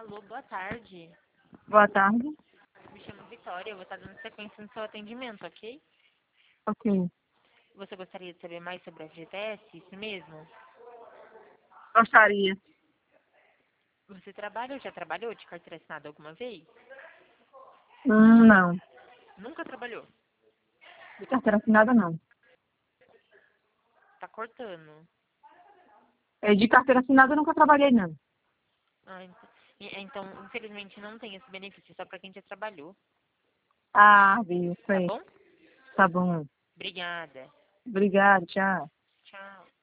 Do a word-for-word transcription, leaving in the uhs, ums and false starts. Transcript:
Alô, boa tarde. Boa tarde. Me chamo Vitória, eu vou estar dando sequência no seu atendimento, ok? Ok. Você gostaria de saber mais sobre a F G T S, isso mesmo? Gostaria. Você trabalha ou já trabalhou de carteira assinada alguma vez? Hum, não. Nunca trabalhou? De carteira assinada, não. Tá cortando. É, de carteira assinada eu nunca trabalhei, não. Ah, ent- e- então, infelizmente não tem esse benefício, só para quem já trabalhou, Ah, viu. tá Sei. bom? Tá bom. Obrigada. Obrigada, tchau. Tchau.